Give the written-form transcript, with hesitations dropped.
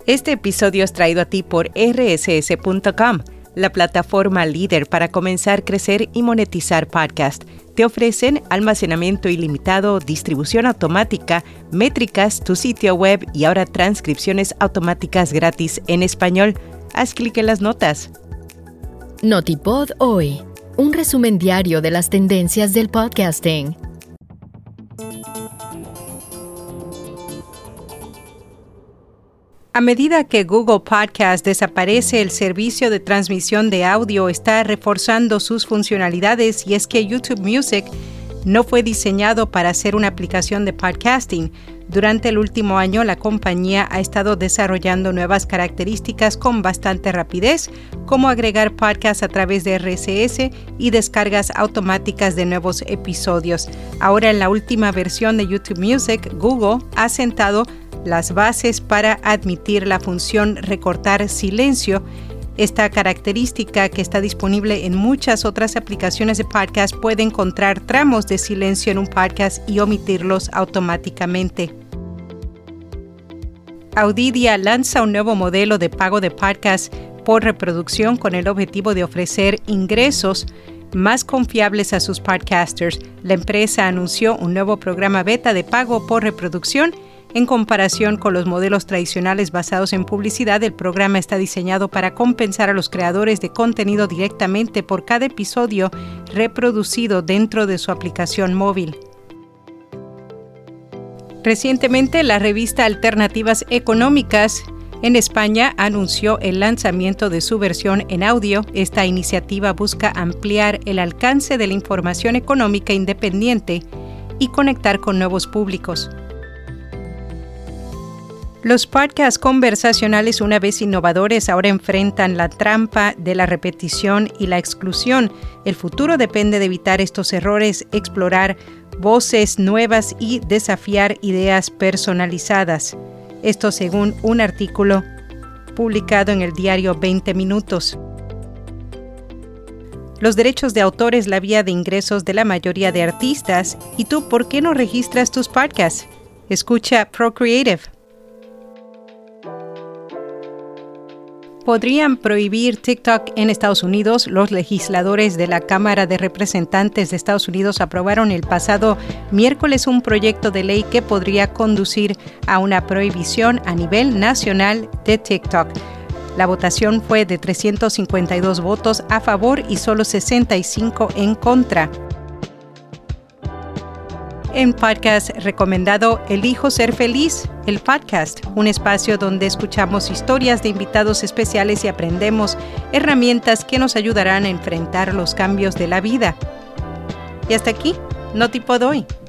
Este episodio es traído a ti por rss.com, la plataforma líder para comenzar, crecer y monetizar podcast. Te ofrecen almacenamiento ilimitado, distribución automática, métricas, tu sitio web y ahora transcripciones automáticas gratis en español. Haz clic en las notas. Notipod hoy, un resumen diario de las tendencias del podcasting. A medida que Google Podcast desaparece, el servicio de transmisión de audio está reforzando sus funcionalidades, y es que YouTube Music no fue diseñado para ser una aplicación de podcasting. Durante el último año, la compañía ha estado desarrollando nuevas características con bastante rapidez, como agregar podcasts a través de RSS y descargas automáticas de nuevos episodios. Ahora, en la última versión de YouTube Music, Google ha sentado las bases para admitir la función recortar silencio. Esta característica, que está disponible en muchas otras aplicaciones de podcast, puede encontrar tramos de silencio en un podcast y omitirlos automáticamente. Audidia lanza un nuevo modelo de pago de podcast por reproducción con el objetivo de ofrecer ingresos más confiables a sus podcasters. La empresa anunció un nuevo programa beta de pago por reproducción. En comparación con los modelos tradicionales basados en publicidad, el programa está diseñado para compensar a los creadores de contenido directamente por cada episodio reproducido dentro de su aplicación móvil. Recientemente, la revista Alternativas Económicas en España anunció el lanzamiento de su versión en audio. Esta iniciativa busca ampliar el alcance de la información económica independiente y conectar con nuevos públicos. Los podcasts conversacionales, una vez innovadores, ahora enfrentan la trampa de la repetición y la exclusión. El futuro depende de evitar estos errores, explorar voces nuevas y desafiar ideas personalizadas. Esto según un artículo publicado en el diario 20 Minutos. Los derechos de autor es la vía de ingresos de la mayoría de artistas. ¿Y tú por qué no registras tus podcasts? Escucha Procreative. Podrían prohibir TikTok en Estados Unidos. Los legisladores de la Cámara de Representantes de Estados Unidos aprobaron el pasado miércoles un proyecto de ley que podría conducir a una prohibición a nivel nacional de TikTok. La votación fue de 352 votos a favor y solo 65 en contra. En podcast recomendado, Elijo Ser Feliz, el podcast, un espacio donde escuchamos historias de invitados especiales y aprendemos herramientas que nos ayudarán a enfrentar los cambios de la vida. Y hasta aquí, Notipod hoy.